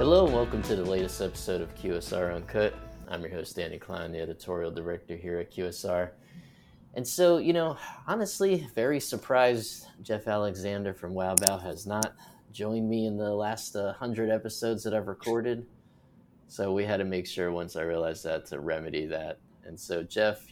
Hello and welcome to the latest episode of QSR Uncut. I'm your host, Danny Klein, the editorial director here at QSR. And so, honestly, very surprised Jeff Alexander from Wow Bao has not joined me in the last 100 episodes that I've recorded. So we had to make sure once I realized that to remedy that. And so, Jeff,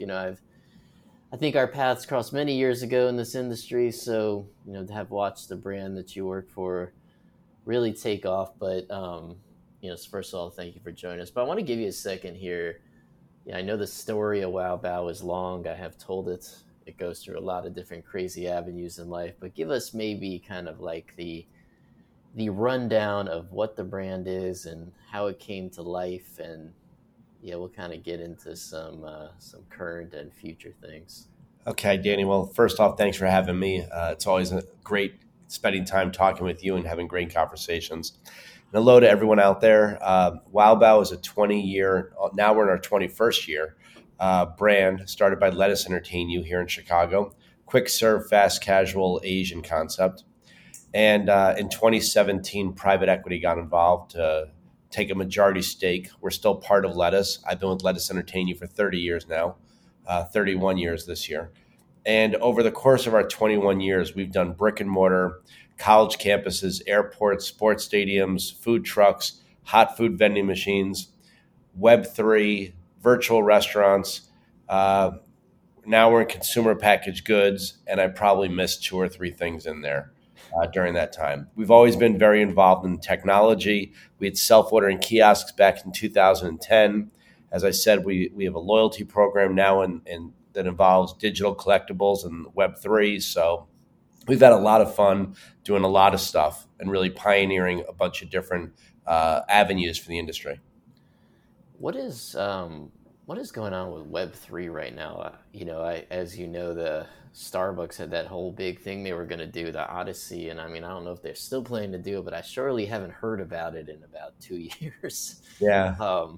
I think our paths crossed many years ago in this industry. So, to have watched the brand that you work for really take off. But, first of all, thank you for joining us. But I want to give you a second here. Yeah, I know the story of Wow Bao is long. I have told it. It goes through a lot of different crazy avenues in life. But give us maybe kind of like the rundown of what the brand is and how it came to life. And yeah, we'll kind of get into some current and future things. Okay, Danny. Well, first off, thanks for having me. It's always great spending time talking with you and having great conversations. And hello to everyone out there. Wow Bao is a 20-year, now we're in our 21st year, brand started by Let Us Entertain You here in Chicago. Quick serve, fast casual Asian concept. And in 2017, private equity got involved to take a majority stake. We're still part of Let Us. I've been with Let Us Entertain You for 30 years now, 31 years this year. And over the course of our 21 years, we've done brick and mortar, college campuses, airports, sports stadiums, food trucks, hot food vending machines, Web3, virtual restaurants. Now we're in consumer packaged goods, and I probably missed two or three things in there during that time. We've always been very involved in technology. We had self-ordering kiosks back in 2010. As I said, we have a loyalty program now that involves digital collectibles and Web3. So we've had a lot of fun doing a lot of stuff and really pioneering a bunch of different avenues for the industry. What is going on with Web3 right now? As you know, the Starbucks had that whole big thing they were going to do, the Odyssey, and I don't know if they're still planning to do it, but I surely haven't heard about it in about 2 years. Yeah.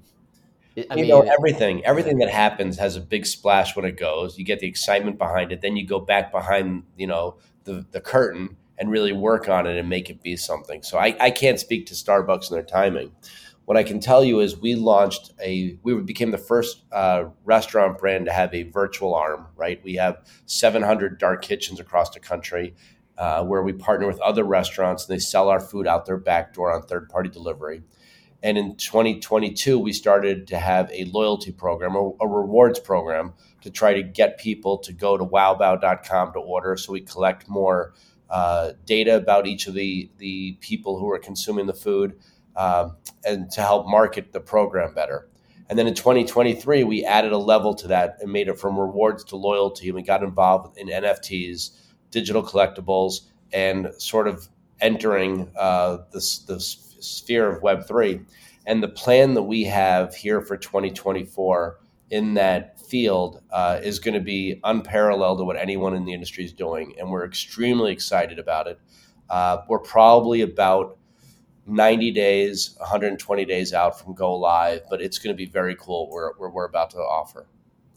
Everything that happens has a big splash when it goes. You get the excitement behind it, then you go back behind, the curtain and really work on it and make it be something. So I can't speak to Starbucks and their timing. What I can tell you is we became the first restaurant brand to have a virtual arm, right? We have 700 dark kitchens across the country where we partner with other restaurants and they sell our food out their back door on third-party delivery. And in 2022, we started to have a loyalty program, a rewards program, to try to get people to go to wowbao.com to order. So we collect more data about each of the people who are consuming the food and to help market the program better. And then in 2023, we added a level to that and made it from rewards to loyalty. And we got involved in NFTs, digital collectibles, and sort of entering the sphere of Web3. And the plan that we have here for 2024 in that field is going to be unparalleled to what anyone in the industry is doing. And we're extremely excited about it. We're probably about 90 days, 120 days out from go live, but it's going to be very cool what we're about to offer.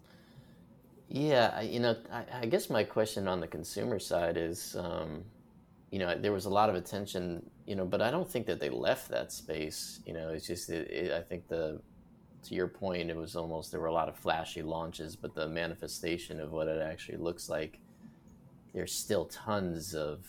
Yeah, I guess my question on the consumer side is, there was a lot of attention, but I don't think that they left that space. It's just, I think to your point, it was almost, there were a lot of flashy launches, but the manifestation of what it actually looks like, there's still tons of,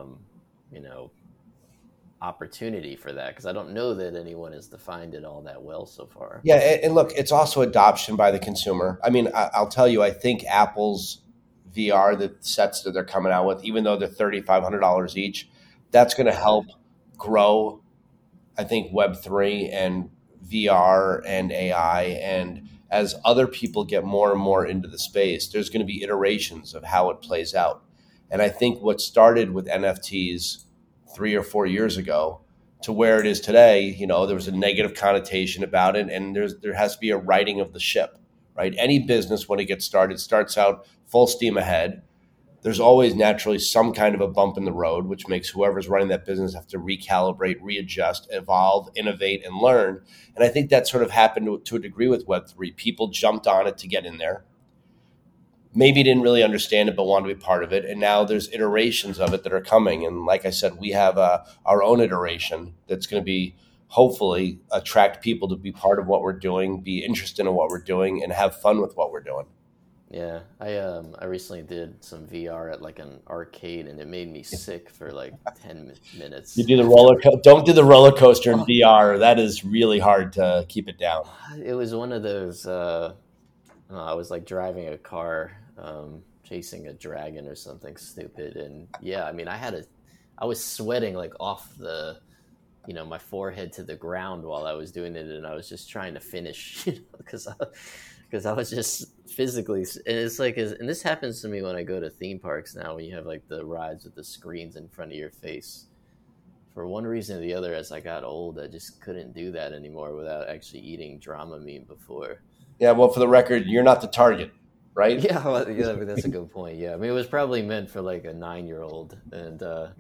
opportunity for that, because I don't know that anyone has defined it all that well so far. Yeah, and look, it's also adoption by the consumer. I'll tell you, I think Apple's VR, the sets that they're coming out with, even though they're $3,500 each, that's going to help grow, I think, Web3 and VR and AI. And as other people get more and more into the space, there's going to be iterations of how it plays out. And I think what started with NFTs 3 or 4 years ago to where it is today, there was a negative connotation about it, and there has to be a righting of the ship, right? Any business, when it gets started, starts out full steam ahead. There's always naturally some kind of a bump in the road, which makes whoever's running that business have to recalibrate, readjust, evolve, innovate, and learn. And I think that sort of happened to a degree with Web3. People jumped on it to get in there. Maybe didn't really understand it, but wanted to be part of it. And now there's iterations of it that are coming. And like I said, we have our own iteration that's going to be hopefully attract people to be part of what we're doing, be interested in what we're doing, and have fun with what we're doing. Yeah, I recently did some VR at like an arcade, and it made me sick for like 10 minutes. You do the don't do the roller coaster in VR. That is really hard to keep it down. It was one of those. I was like driving a car, chasing a dragon or something stupid, and yeah, I mean, I was sweating like off my forehead to the ground while I was doing it, and I was just trying to finish, because I was just physically, and it's like, and this happens to me when I go to theme parks now, when you have like the rides with the screens in front of your face. For one reason or the other, as I got old, I just couldn't do that anymore without actually eating Dramamine before. Yeah, well, for the record, you're not the target, right? Yeah, well, yeah, that's a good point. Yeah, I mean, it was probably meant for like a 9-year-old, and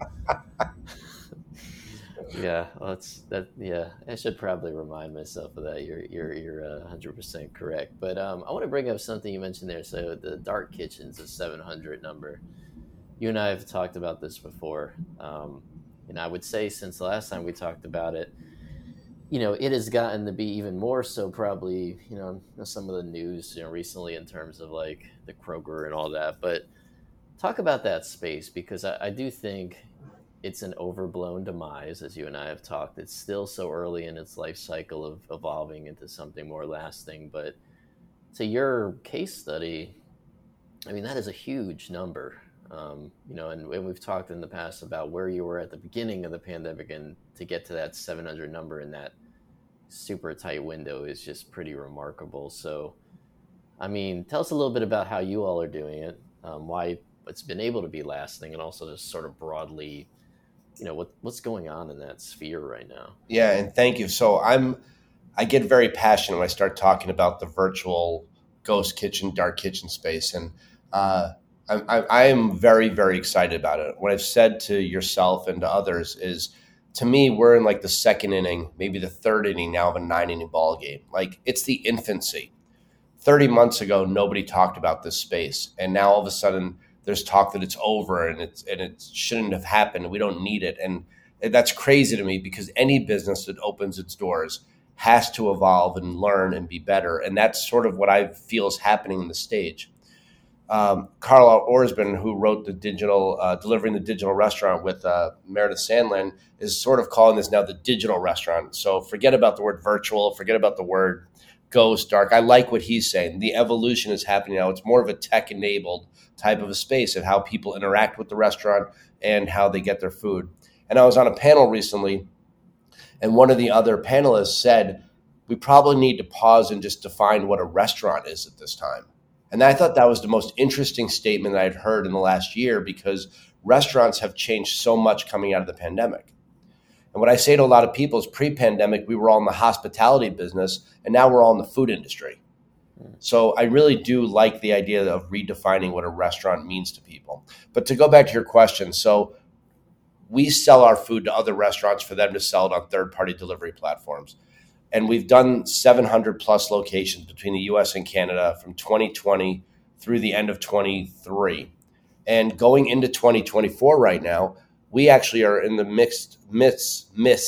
yeah, well, yeah, I should probably remind myself of that. You're 100% correct. But I want to bring up something you mentioned there. So the dark kitchen's a 700 number. You and I have talked about this before, and I would say since the last time we talked about it, it has gotten to be even more so probably, some of the news, recently in terms of like the Kroger and all that. But talk about that space, because I do think it's an overblown demise, as you and I have talked. It's still so early in its life cycle of evolving into something more lasting. But to your case study, I mean, that is a huge number. And we've talked in the past about where you were at the beginning of the pandemic, and to get to that 700 number in that super tight window is just pretty remarkable. So, I mean, tell us a little bit about how you all are doing it, why it's been able to be lasting, and also just sort of broadly, what's going on in that sphere right now. Yeah, and thank you. So I get very passionate when I start talking about the virtual ghost kitchen, dark kitchen space, and I am very, very excited about it. What I've said to yourself and to others is, to me, we're in like the second inning, maybe the third inning now of a 9-inning ball game. Like, it's the infancy. 30 months ago, nobody talked about this space, and now all of a sudden there's talk that it's over and it shouldn't have happened. We don't need it, and that's crazy to me, because any business that opens its doors has to evolve and learn and be better, and that's sort of what I feel is happening in the stage. Carl Orsman, who wrote the Delivering the Digital Restaurant with Meredith Sandland, is sort of calling this now the digital restaurant. So forget about the word virtual, forget about the word ghost, dark. I like what he's saying. The evolution is happening now. It's more of a tech-enabled type of a space of how people interact with the restaurant and how they get their food. And I was on a panel recently, and one of the other panelists said, we probably need to pause and just define what a restaurant is at this time. And I thought that was the most interesting statement that I'd heard in the last year, because restaurants have changed so much coming out of the pandemic. And what I say to a lot of people is, pre-pandemic, we were all in the hospitality business, and now we're all in the food industry. So I really do like the idea of redefining what a restaurant means to people. But to go back to your question, so we sell our food to other restaurants for them to sell it on third-party delivery platforms. And we've done 700 plus locations between the US and Canada from 2020 through the end of 23. And going into 2024 right now, we actually are in the midst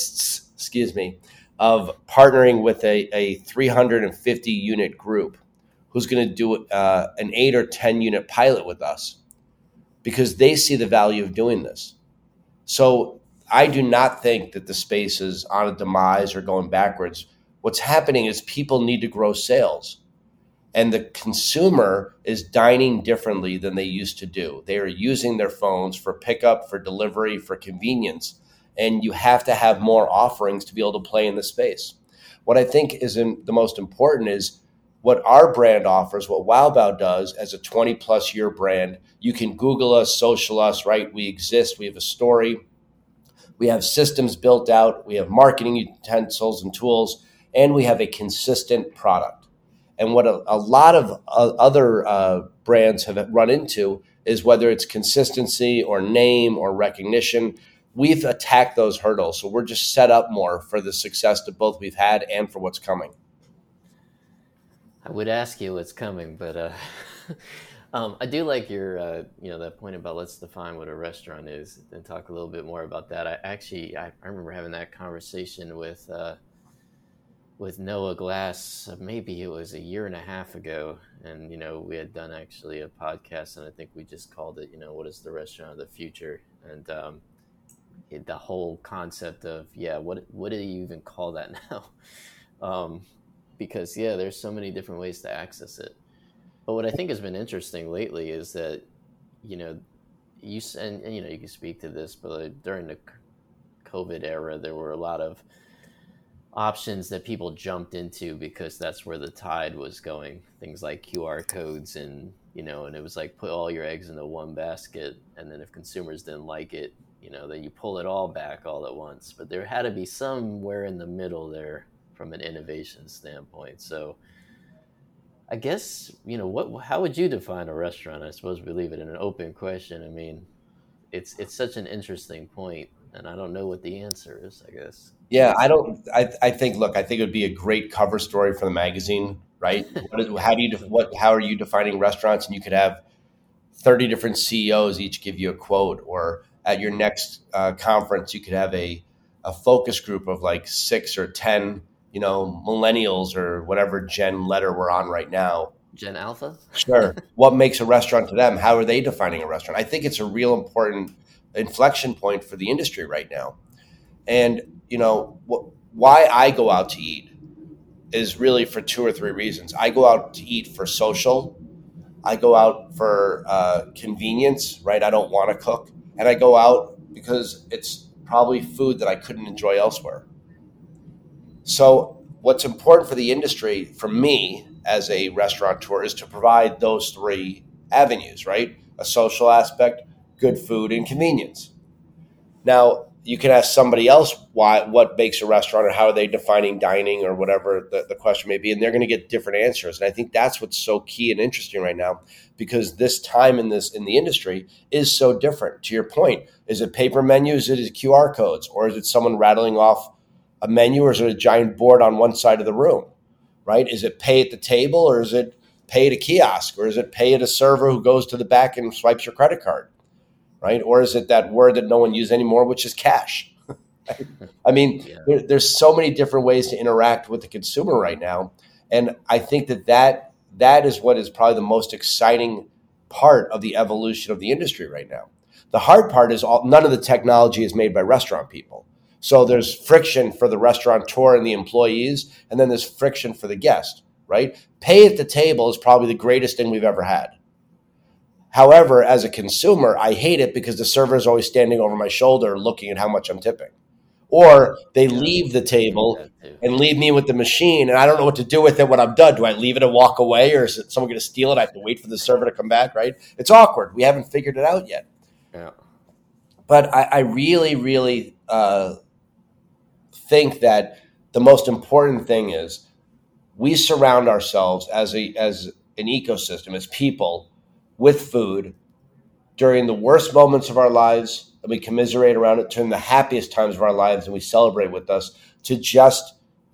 of partnering with a 350 unit group who's going to do an 8 or 10 unit pilot with us, because they see the value of doing this. So I do not think that the space is on a demise or going backwards. What's happening is people need to grow sales, and the consumer is dining differently than they used to do. They are using their phones for pickup, for delivery, for convenience, and you have to have more offerings to be able to play in the space. What I think is the most important is what our brand offers, what Wow Bao does as a 20-plus year brand. You can Google us, social us, right? We exist. We have a story. We have systems built out. We have marketing utensils and tools. And we have a consistent product. And what a lot of other brands have run into is, whether it's consistency or name or recognition, we've attacked those hurdles. So we're just set up more for the success that both we've had and for what's coming. I would ask you what's coming, but I do like your, that point about let's define what a restaurant is and talk a little bit more about that. I remember having that conversation with Noah Glass. Maybe it was a year and a half ago, and we had done actually a podcast, and I think we just called it, what is the restaurant of the future? And the whole concept of what do you even call that now? Because there's so many different ways to access it. But what I think has been interesting lately is that, you know, you can speak to this, but during the COVID era, there were a lot of options that people jumped into because that's where the tide was going. Things like QR codes and it was like put all your eggs into one basket, and then if consumers didn't like it, then you pull it all back all at once. But there had to be somewhere in the middle there from an innovation standpoint. So I guess, how would you define a restaurant? I suppose we leave it in an open question. I mean, it's such an interesting point, and I don't know what the answer is, I guess. Yeah, I don't. I think. Look, I think it would be a great cover story for the magazine, right? How are you defining restaurants? And you could have 30 different CEOs each give you a quote, or at your next conference, you could have a focus group of like 6 or 10, millennials or whatever gen letter we're on right now. Gen Alpha? Sure. What makes a restaurant to them? How are they defining a restaurant? I think it's a real important inflection point for the industry right now. And, why I go out to eat is really for 2 or 3 reasons. I go out to eat for social. I go out for convenience, right? I don't want to cook. And I go out because it's probably food that I couldn't enjoy elsewhere. So what's important for the industry, for me as a restaurateur, is to provide those 3 avenues, right? A social aspect, good food, and convenience. Now, you can ask somebody else what makes a restaurant, or how are they defining dining, or whatever the question may be, and they're going to get different answers. And I think that's what's so key and interesting right now, because this time in the industry is so different. To your point, is it paper menus? Is it QR codes? Or is it someone rattling off a menu, or is it a giant board on one side of the room, right? Is it pay at the table, or is it pay at a kiosk, or is it pay at a server who goes to the back and swipes your credit card, right? Or is it that word that no one uses anymore, which is cash? I mean, there's so many different ways to interact with the consumer right now. And I think that is what is probably the most exciting part of the evolution of the industry right now. The hard part is none of the technology is made by restaurant people. So there's friction for the restaurateur and the employees, and then there's friction for the guest, right? Pay at the table is probably the greatest thing we've ever had. However, as a consumer, I hate it because the server is always standing over my shoulder looking at how much I'm tipping. Or they leave the table and leave me with the machine, and I don't know what to do with it when I'm done. Do I leave it and walk away, or is someone going to steal it? I have to wait for the server to come back, right? It's awkward. We haven't figured it out yet. Yeah. But I really, really think that the most important thing is we surround ourselves as an ecosystem, as people, with food during the worst moments of our lives, and we commiserate around it, during the happiest times of our lives, and we celebrate with us, to just,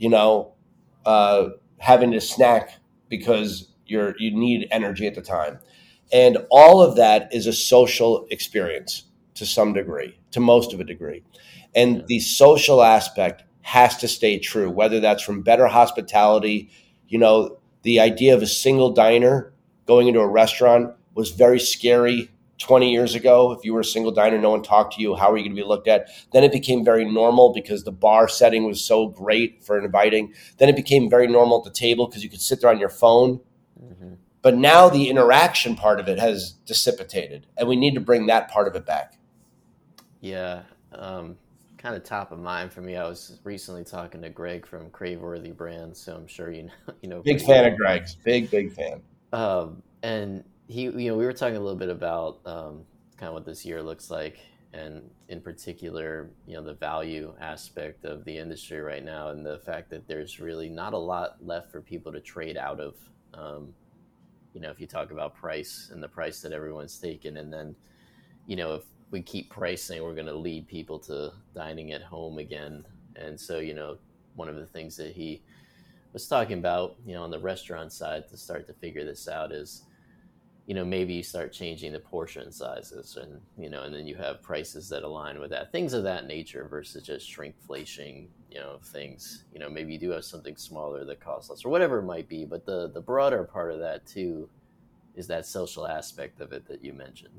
having to snack because you need energy at the time. And all of that is a social experience to some degree, to most of a degree. And the social aspect has to stay true, whether that's from better hospitality. The idea of a single diner going into a restaurant was very scary 20 years ago. If you were a single diner, no one talked to you. How are you going to be looked at? Then it became very normal because the bar setting was so great for inviting. Then it became very normal at the table because you could sit there on your phone. Mm-hmm. But now the interaction part of it has dissipated, and we need to bring that part of it back. Yeah. Kind of top of mind for me. I was recently talking to Greg from Craveworthy Brands, so I'm sure you know. Big fan of Greg's. Big fan. And he, we were talking a little bit about kind of what this year looks like, and in particular, the value aspect of the industry right now, and the fact that there's really not a lot left for people to trade out of. If you talk about price and the price that everyone's taking, and then, if we keep pricing, we're going to lead people to dining at home again. And so, one of the things that he was talking about, on the restaurant side to start to figure this out is, maybe you start changing the portion sizes, and and then you have prices that align with that, things of that nature, versus just shrinkflation, things. Maybe you do have something smaller that costs less or whatever it might be. But the broader part of that too is that social aspect of it that you mentioned.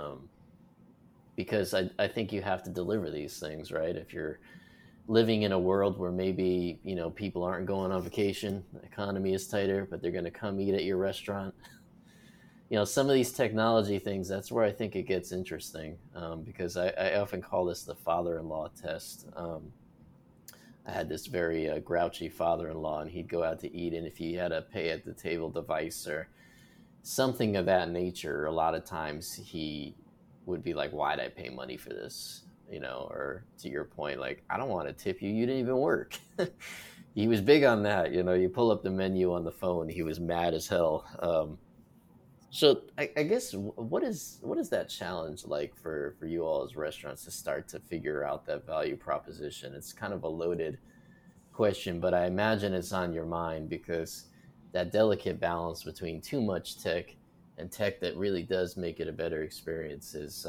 Because I think you have to deliver these things, right? If you're living in a world where maybe, people aren't going on vacation, the economy is tighter, but they're going to come eat at your restaurant. Some of these technology things, that's where I think it gets interesting, because I often call this the father-in-law test. I had this very grouchy father-in-law, and he'd go out to eat, and if he had a pay at the table device or something of that nature, a lot of times he would be like, why'd I pay money for this? Or to your point, like, I don't want to tip you. You didn't even work. He was big on that. You pull up the menu on the phone. He was mad as hell. So I guess what is that challenge like for you all as restaurants to start to figure out that value proposition? It's kind of a loaded question, but I imagine it's on your mind, because that delicate balance between too much tech and tech that really does make it a better experience is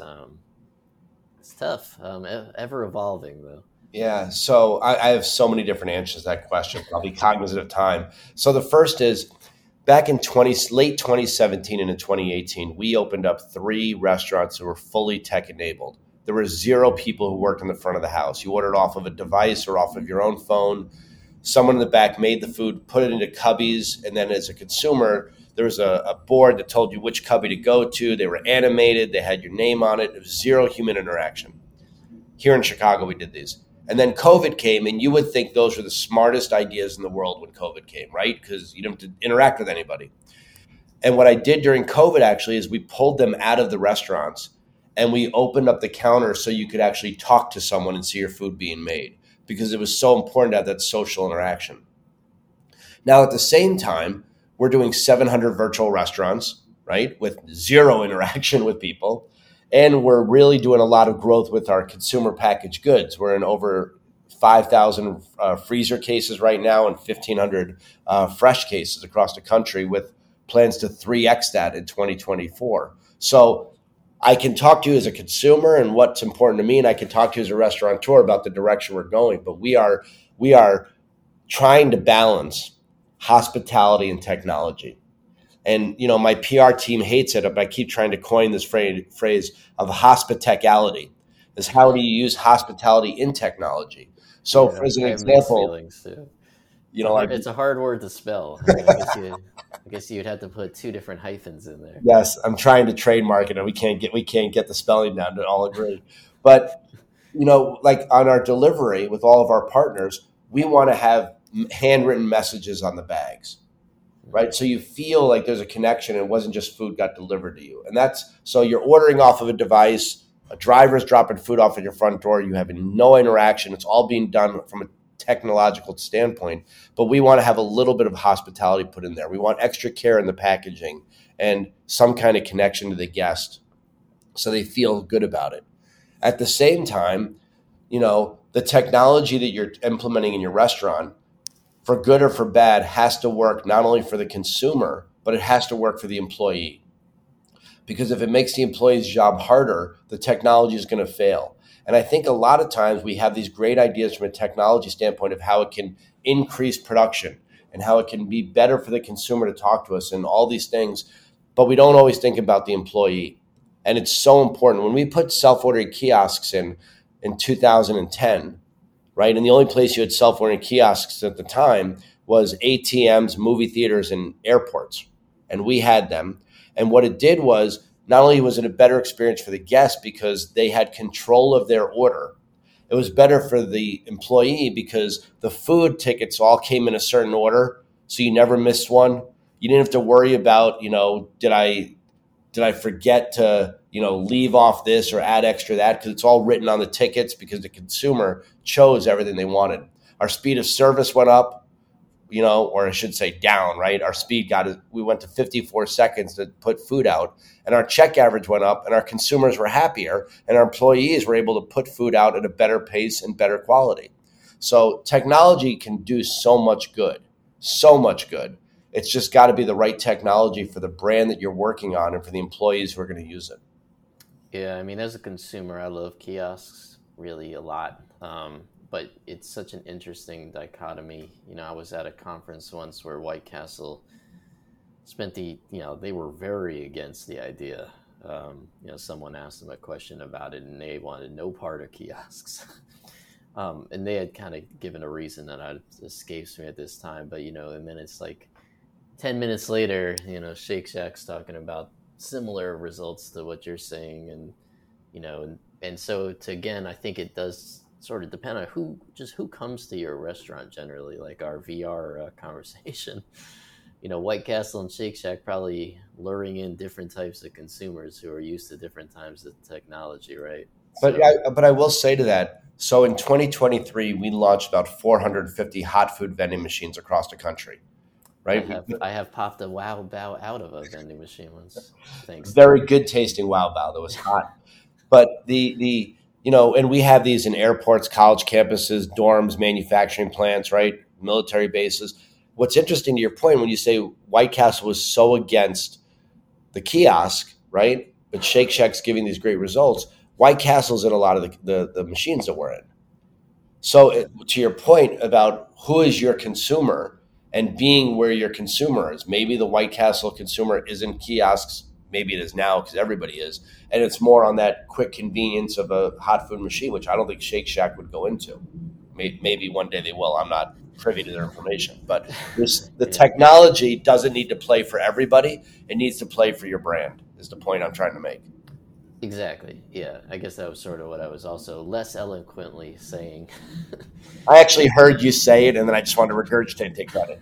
it's tough. Ever evolving though. Yeah, so I have so many different answers to that question. I'll be cognizant of time. So the first is, back in late 2017 and in 2018, we opened up 3 restaurants that were fully tech enabled. There were 0 people who worked in the front of the house. You ordered off of a device or off of your own phone. Someone in the back made the food, put it into cubbies, and then as a consumer, there was a board that told you which cubby to go to. They were animated. They had your name on it. There was 0 human interaction. Here in Chicago, we did these. And then COVID came, and you would think those were the smartest ideas in the world when COVID came, right? Because you don't have to interact with anybody. And what I did during COVID actually is we pulled them out of the restaurants, and we opened up the counter so you could actually talk to someone and see your food being made, because it was so important to have that social interaction. Now, at the same time, we're doing 700 virtual restaurants, right, with 0 interaction with people. And we're really doing a lot of growth with our consumer packaged goods. We're in over 5,000 freezer cases right now and 1,500 fresh cases across the country, with plans to 3x that in 2024. So I can talk to you as a consumer and what's important to me, and I can talk to you as a restaurateur about the direction we're going. But we are trying to balance hospitality and technology. And, my PR team hates it, but I keep trying to coin this phrase of hospitality. Is how do you use hospitality in technology? So, for as an example, it's a hard word to spell. I guess you'd have to put 2 different hyphens in there. Yes, I'm trying to trademark it, and we can't get the spelling down to all agree. But like on our delivery with all of our partners, we want to have handwritten messages on the bags. Right. So you feel like there's a connection, and it wasn't just food got delivered to you. And so you're ordering off of a device, a driver's dropping food off at your front door. You have no interaction. It's all being done from a technological standpoint. But we want to have a little bit of hospitality put in there. We want extra care in the packaging and some kind of connection to the guest so they feel good about it. At the same time, the technology that you're implementing in your restaurant, for good or for bad, has to work not only for the consumer, but it has to work for the employee. Because if it makes the employee's job harder, the technology is going to fail. And I think a lot of times we have these great ideas from a technology standpoint of how it can increase production and how it can be better for the consumer to talk to us and all these things, but we don't always think about the employee. And it's so important. When we put self-ordering kiosks in 2010, right? And the only place you had self-ordering kiosks at the time was ATMs, movie theaters, and airports. And we had them. And what it did was, not only was it a better experience for the guests because they had control of their order, it was better for the employee because the food tickets all came in a certain order, so you never missed one. You didn't have to worry about, did I forget to, leave off this or add extra that, because it's all written on the tickets because the consumer chose everything they wanted. Our speed of service went up, or I should say down, right? Our speed we went to 54 seconds to put food out, and our check average went up, and our consumers were happier, and our employees were able to put food out at a better pace and better quality. So technology can do so much good, It's just got to be the right technology for the brand that you're working on and for the employees who are going to use it. Yeah, I mean, as a consumer, I love kiosks really a lot. But it's such an interesting dichotomy. I was at a conference once where White Castle they were very against the idea. Someone asked them a question about it and they wanted no part of kiosks. And they had kind of given a reason that escapes me at this time. But, and then it's like 10 minutes later, Shake Shack's talking about similar results to what you're saying. And so again, I think it does sort of depend on who comes to your restaurant generally, like our VR conversation. White Castle and Shake Shack probably luring in different types of consumers who are used to different types of technology, right? But I will say to that, so in 2023, we launched about 450 hot food vending machines across the country, right? I have popped a Wow Bao out of a vending machine once. Thanks. Very good tasting Wow Bao that was hot. But and we have these in airports, college campuses, dorms, manufacturing plants, right? Military bases. What's interesting to your point when you say White Castle was so against the kiosk, right? But Shake Shack's giving these great results. White Castle's in a lot of the machines that we're in. So to your point about who is your consumer and being where your consumer is, maybe the White Castle consumer isn't kiosks. Maybe it is now because everybody is. And it's more on that quick convenience of a hot food machine, which I don't think Shake Shack would go into. Maybe one day they will. I'm not privy to their information. But the technology doesn't need to play for everybody. It needs to play for your brand is the point I'm trying to make. Exactly. Yeah. I guess that was sort of what I was also less eloquently saying. I actually heard you say it, and then I just wanted to regurgitate and take credit.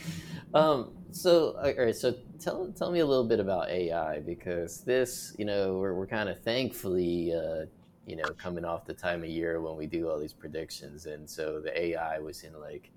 So, all right. So tell me a little bit about AI, because this, we're kind of thankfully, coming off the time of year when we do all these predictions. And so the AI was in like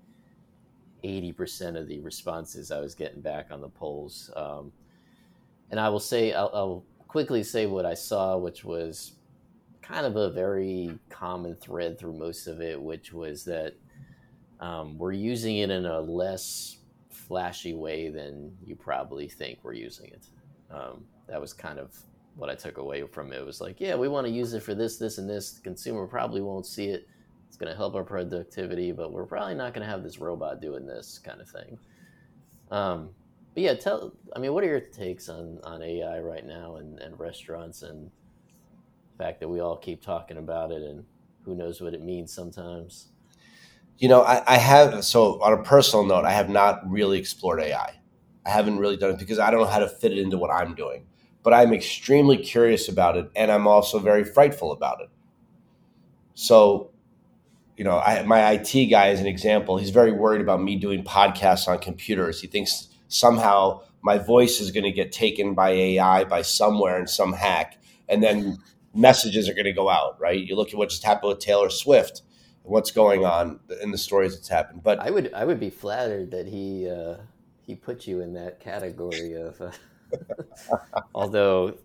80% of the responses I was getting back on the polls. And I will say, I'll quickly say what I saw, which was kind of a very common thread through most of it, which was that we're using it in a less flashy way than you probably think we're using it. That was kind of what I took away from it. It was like, yeah, we want to use it for this, this, and this. The consumer probably won't see it. It's going to help our productivity, but we're probably not going to have this robot doing this kind of thing. But yeah, what are your takes on AI right now and restaurants and the fact that we all keep talking about it and who knows what it means sometimes? I have, so on a personal note, I have not really explored AI. I haven't really done it because I don't know how to fit it into what I'm doing. But I'm extremely curious about it, and I'm also very frightful about it. So, my IT guy, as an example, he's very worried about me doing podcasts on computers. He thinks somehow my voice is going to get taken by AI by somewhere in some hack, and then messages are going to go out, right? You look at what just happened with Taylor Swift and what's going on in the stories that's happened. But I would be flattered that he put you in that category of although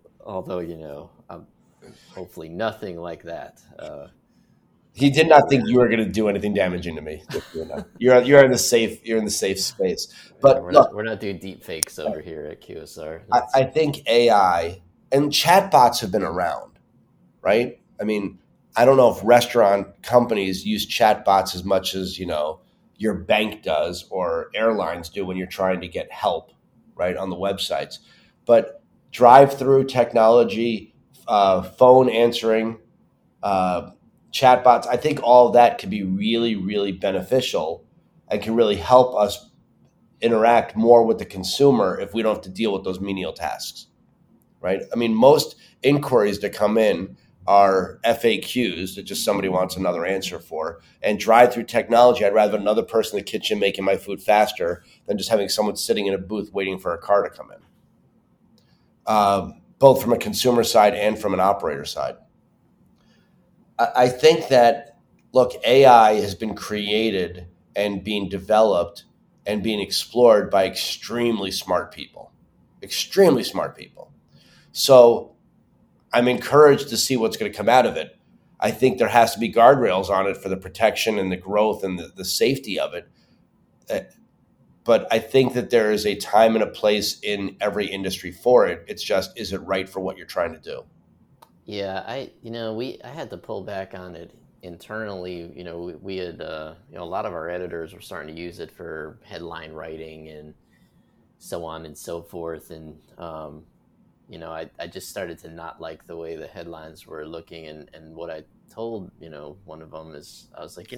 hopefully nothing like that. He did not think you were going to do anything damaging to me. You're in the safe space. But we're not doing deep fakes over here at QSR. I think AI and chatbots have been around, right? I mean, I don't know if restaurant companies use chatbots as much as your bank does or airlines do when you're trying to get help, right, on the websites. But drive-through technology, phone answering, chatbots, I think all of that could be really, really beneficial and can really help us interact more with the consumer if we don't have to deal with those menial tasks, right? I mean, most inquiries that come in are FAQs that just somebody wants another answer for. And drive-through technology, I'd rather have another person in the kitchen making my food faster than just having someone sitting in a booth waiting for a car to come in, both from a consumer side and from an operator side. I think that, look, AI has been created and being developed and being explored by extremely smart people. So I'm encouraged to see what's going to come out of it. I think there has to be guardrails on it for the protection and the growth and the safety of it. but I think that there is a time and a place in every industry for it. It's just, is it right for what you're trying to do? Yeah, I had to pull back on it internally. We had a lot of our editors were starting to use it for headline writing and so on and so forth. And I just started to not like the way the headlines were looking. And what I told one of them is, I was like,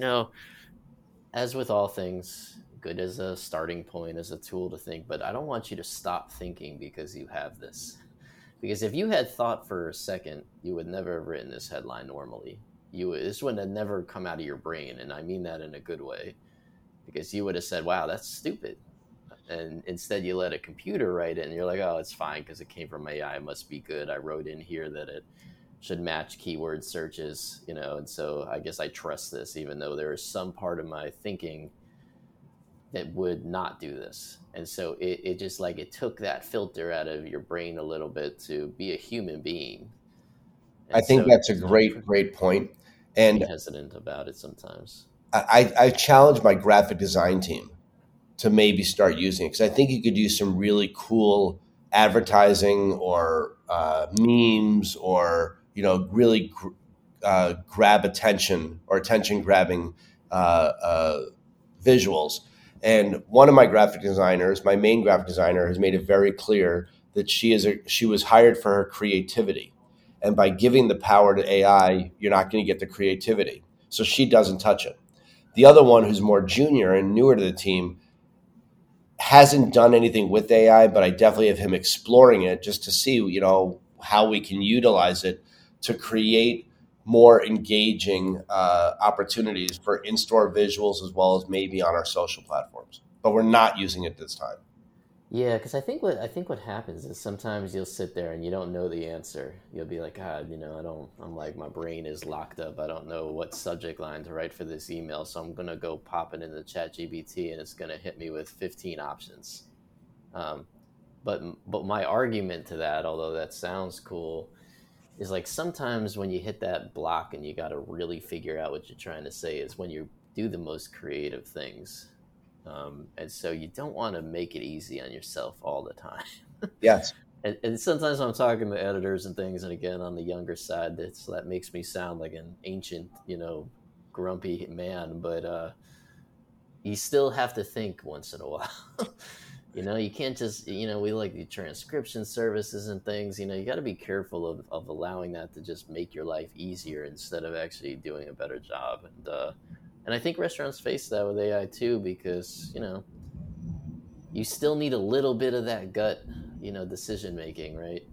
as with all things, good as a starting point, as a tool to think, but I don't want you to stop thinking because you have this. Because if you had thought for a second, you would never have written this headline normally. This would have never come out of your brain, and I mean that in a good way, because you would have said, "Wow, that's stupid," and instead you let a computer write it, and you're like, "Oh, it's fine because it came from AI. It must be good. I wrote in here that it should match keyword searches, and so I guess I trust this, even though there is some part of my thinking that would not do this." And so it just like it took that filter out of your brain a little bit to be a human being. I And think so that's a great point. pretty And hesitant about it sometimes. I challenge my graphic design team to maybe start using it, because I think you could use some really cool advertising or memes, or really grab attention, or attention grabbing visuals. And one of my graphic designers, my main graphic designer, has made it very clear that she was hired for her creativity, and by giving the power to AI, you're not going to get the creativity. So she doesn't touch it. The other one, who's more junior and newer to the team, hasn't done anything with AI, but I definitely have him exploring it just to see, how we can utilize it to create more engaging opportunities for in-store visuals, as well as maybe on our social platforms. But we're not using it this time. Yeah, because I think what happens is sometimes you'll sit there and you don't know the answer. You'll be like, God, I'm like, my brain is locked up. I don't know what subject line to write for this email, so I'm gonna go pop it into ChatGPT and it's gonna hit me with 15 options. Um, but my argument to that, although that sounds cool, is like sometimes when you hit that block and you got to really figure out what you're trying to say is when you do the most creative things. And so you don't want to make it easy on yourself all the time. Yes. And sometimes when I'm talking to editors and things, and again, on the younger side, that makes me sound like an ancient, grumpy man, but you still have to think once in a while. You can't just, we like the transcription services and things, you got to be careful of allowing that to just make your life easier instead of actually doing a better job. And I think restaurants face that with AI too, because, you still need a little bit of that gut, decision making, right?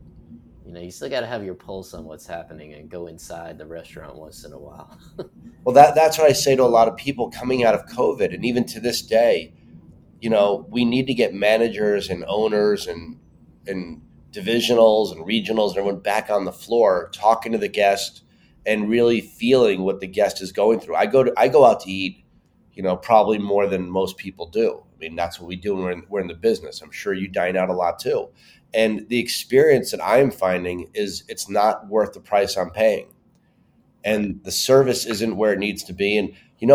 You still got to have your pulse on what's happening and go inside the restaurant once in a while. Well, that's what I say to a lot of people coming out of COVID, and even to this day. We need to get managers and owners and divisionals and regionals and everyone back on the floor, talking to the guest and really feeling what the guest is going through. I go out to eat, probably more than most people do. I mean, that's what we do when we're in the business. I'm sure you dine out a lot too. And the experience that I'm finding is it's not worth the price I'm paying. And the service isn't where it needs to be. And,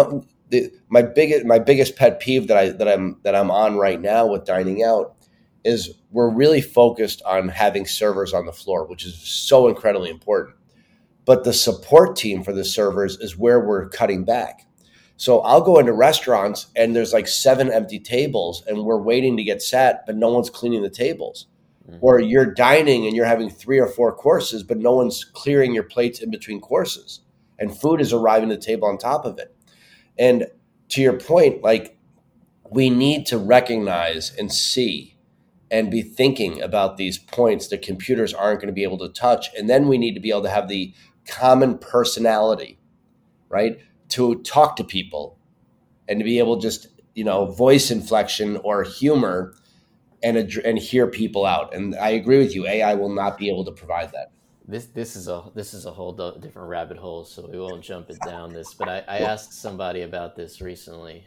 my biggest pet peeve that I'm on right now with dining out is we're really focused on having servers on the floor, which is so incredibly important. But the support team for the servers is where we're cutting back. So I'll go into restaurants and there's like 7 empty tables and we're waiting to get sat, but no one's cleaning the tables. Mm-hmm. Or you're dining and you're having 3 or 4 courses, but no one's clearing your plates in between courses, and food is arriving to the table on top of it. And to your point, like, we need to recognize and see and be thinking about these points that computers aren't going to be able to touch. And then we need to be able to have the common personality, right, to talk to people and to be able to just, voice inflection or humor and hear people out. And I agree with you. AI will not be able to provide that. This is a whole different rabbit hole, so we won't jump it down this. But I asked somebody about this recently.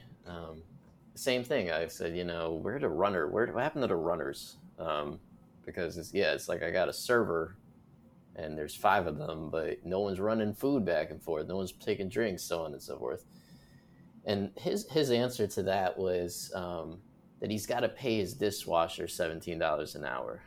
Same thing. I said, what happened to the runners? Because it's like I got a server, and there's 5 of them, but no one's running food back and forth. No one's taking drinks, so on and so forth. And his answer to that was, that he's got to pay his dishwasher $17 an hour,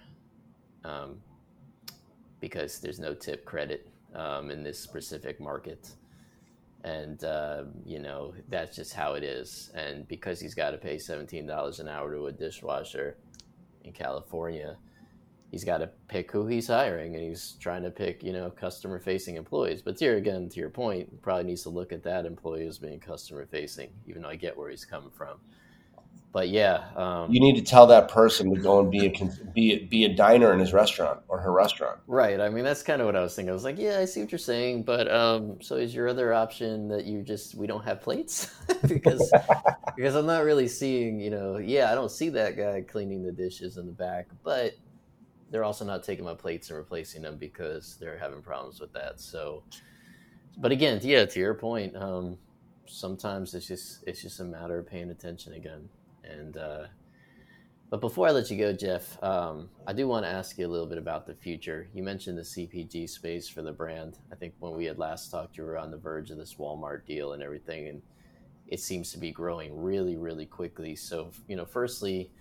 because there's no tip credit in this specific market. And, that's just how it is. And because he's got to pay $17 an hour to a dishwasher in California, he's got to pick who he's hiring, and he's trying to pick, customer facing employees. But here again, to your point, he probably needs to look at that employee as being customer facing, even though I get where he's coming from. But yeah, you need to tell that person to go and be a diner in his restaurant or her restaurant. Right. I mean, that's kind of what I was thinking. I was like, yeah, I see what you're saying, but so is your other option that we don't have plates? because I'm not really seeing, I don't see that guy cleaning the dishes in the back, but they're also not taking my plates and replacing them because they're having problems with that. So, but again, yeah, to your point, sometimes it's just a matter of paying attention again. And but before I let you go, Jeff, I do want to ask you a little bit about the future. You mentioned the CPG space for the brand. I think when we had last talked, you were on the verge of this Walmart deal and everything, and it seems to be growing really, really quickly. So, firstly,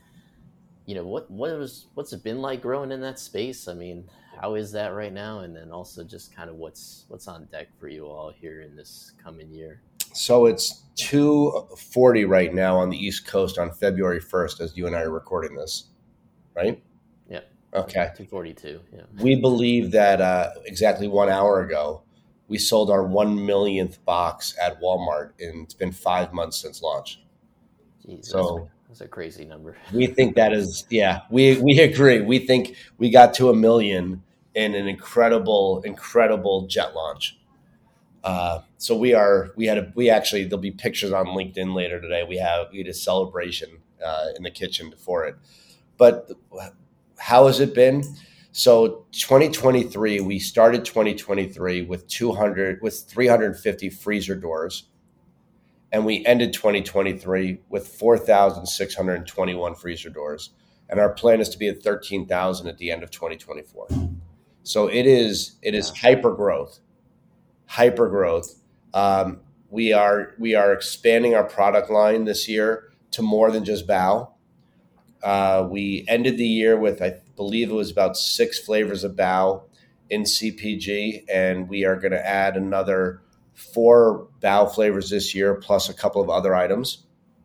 what's it been like growing in that space? I mean, how is that right now? And then also just kind of what's on deck for you all here in this coming year? So it's 2:40 right now on the East Coast on February 1st, as you and I are recording this, right? Yeah. Okay. 2:42. Yeah. We believe that exactly 1 hour ago, we sold our 1 millionth box at Walmart, and it's been 5 months since launch. Jeez, so that's a crazy number. We think that is, we agree. We think we got to 1 million in an incredible jet launch. So there'll be pictures on LinkedIn later today. We had a celebration in the kitchen for it. But how has it been? So 2023, we started 2023 with 350 freezer doors, and we ended 2023 with 4,621 freezer doors. And our plan is to be at 13,000 at the end of 2024. So it is hyper growth. We are expanding our product line this year to more than just bao. We ended the year with, I believe it was about 6 flavors of bao in CPG, and we are going to add another 4 bao flavors this year, plus a couple of other items.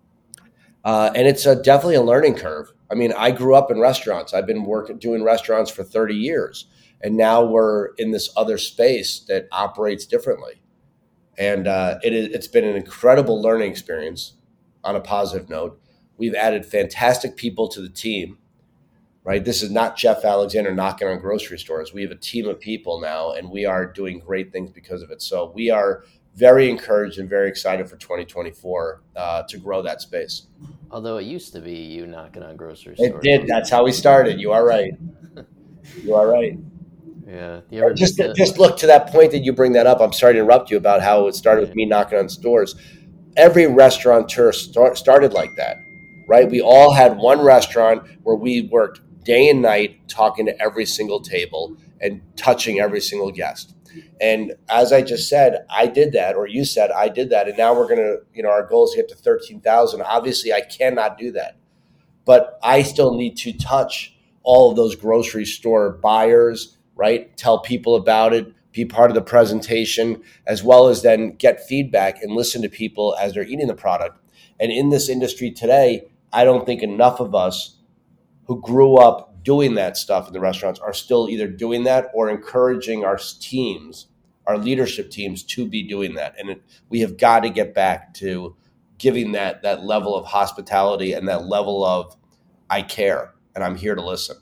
And it's definitely a learning curve. I mean, I grew up in restaurants. I've been doing restaurants for 30 years, and now we're in this other space that operates differently. And it's been an incredible learning experience on a positive note. We've added fantastic people to the team, right? This is not Jeff Alexander knocking on grocery stores. We have a team of people now, and we are doing great things because of it. So we are very encouraged and very excited for 2024 to grow that space. Although it used to be you knocking on grocery stores. It did. That's how we started. You are right. You are right. Yeah. Just look to that point that you bring that up. I'm sorry to interrupt you about how it started with me knocking on stores. Every restaurateur started like that, right? We all had one restaurant where we worked day and night talking to every single table and touching every single guest. And as I just said, I did that, or you said I did that. And now we're going to, our goal is to get to 13,000. Obviously, I cannot do that. But I still need to touch all of those grocery store buyers, right? Tell people about it, be part of the presentation, as well as then get feedback and listen to people as they're eating the product. And in this industry today, I don't think enough of us who grew up doing that stuff in the restaurants are still either doing that or encouraging our teams, our leadership teams, to be doing that. And we have got to get back to giving that level of hospitality and that level of, I care and I'm here to listen.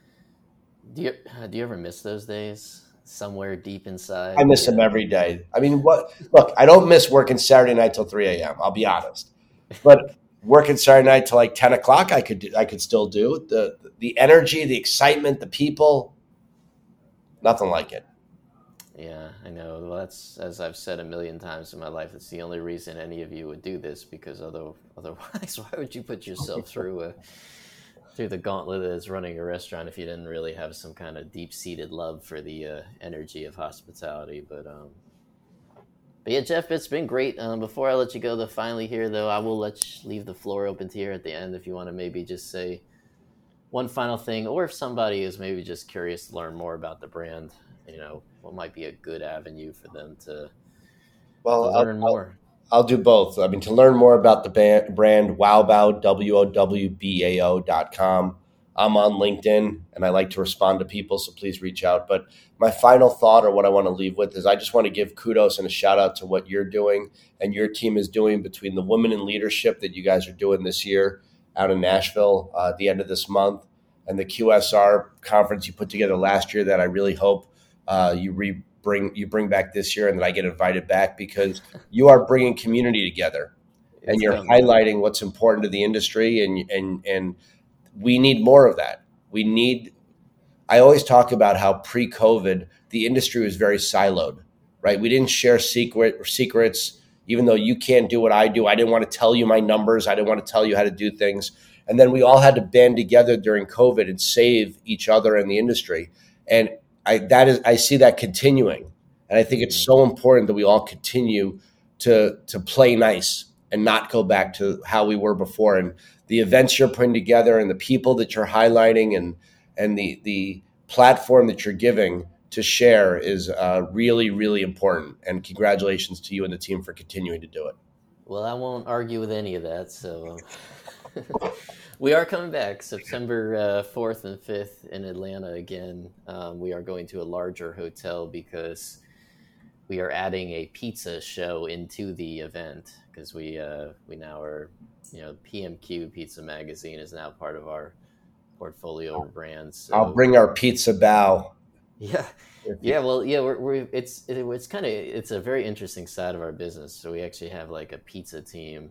Do you ever miss those days somewhere deep inside? I miss them every day. I mean, look, I don't miss working Saturday night till 3 a.m. I'll be honest, but working Saturday night till like 10 o'clock, I could still do. The energy, the excitement, the people, nothing like it. Yeah, I know. Well, that's, as I've said a million times in my life, it's the only reason any of you would do this, because otherwise, why would you put yourself through the gauntlet that is running a restaurant if you didn't really have some kind of deep-seated love for the energy of hospitality? But But yeah, Jeff, it's been great. Before I let you go, finally here, though, I will leave the floor open to here at the end if you want to maybe just say one final thing, or if somebody is maybe just curious to learn more about the brand, what might be a good avenue for them to learn more. I'll do both. I mean, to learn more about the brand, Wowbao, WOWBAO.com. I'm on LinkedIn and I like to respond to people, so please reach out. But my final thought, or what I want to leave with, is I just want to give kudos and a shout out to what you're doing and your team is doing between the Women in Leadership that you guys are doing this year out in Nashville at the end of this month, and the QSR conference you put together last year that I really hope you bring back this year and that I get invited back, because you are bringing community together and you're highlighting what's important to the industry, and we need more of that. I always talk about how pre-COVID, the industry was very siloed, right? We didn't share secrets, even though you can't do what I do. I didn't want to tell you my numbers. I didn't want to tell you how to do things. And then we all had to band together during COVID and save each other in the industry. And I see that continuing. And I think it's so important that we all continue to play nice and not go back to how we were before. And the events you're putting together and the people that you're highlighting and the platform that you're giving to share is really, really important. And congratulations to you and the team for continuing to do it. Well, I won't argue with any of that. So we are coming back September 4th and 5th in Atlanta again. We are going to a larger hotel because we are adding a pizza show into the event, because we now are, PMQ Pizza Magazine is now part of our portfolio of brands. So. I'll bring our pizza bow. Yeah. Yeah. Well, yeah, it's a very interesting side of our business. So we actually have like a pizza team,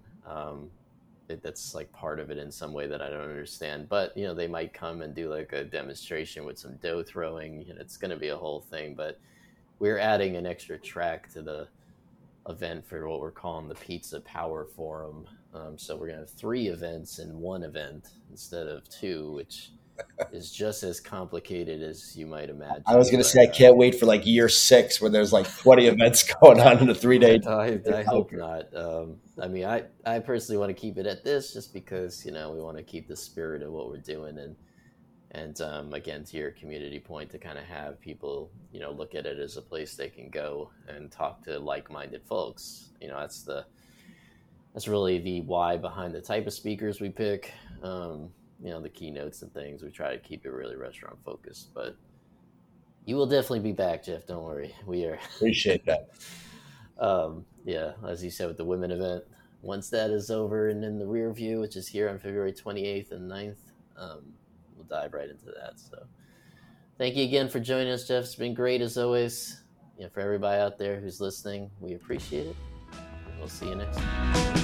that's like part of it in some way that I don't understand, but they might come and do like a demonstration with some dough throwing, and it's going to be a whole thing, but we're adding an extra track to the event for what we're calling the Pizza Power Forum. So we're going to have 3 events in one event instead of 2, which is just as complicated as you might imagine. I was going to say, I can't wait for like year 6 where there's like 20 events going on in a 3-day. I hope not. I mean, I personally want to keep it at this just because, we want to keep the spirit of what we're doing. And again, to your community point, to kind of have people, look at it as a place they can go and talk to like-minded folks. That's really the why behind the type of speakers we pick. The keynotes and things. We try to keep it really restaurant focused, but you will definitely be back, Jeff. Don't worry. We are. Appreciate that. Yeah, as you said with the women event, once that is over and in the rear view, which is here on February 28th and 9th, we'll dive right into that. So thank you again for joining us, Jeff. It's been great as always. For everybody out there who's listening, we appreciate it. We'll see you next time.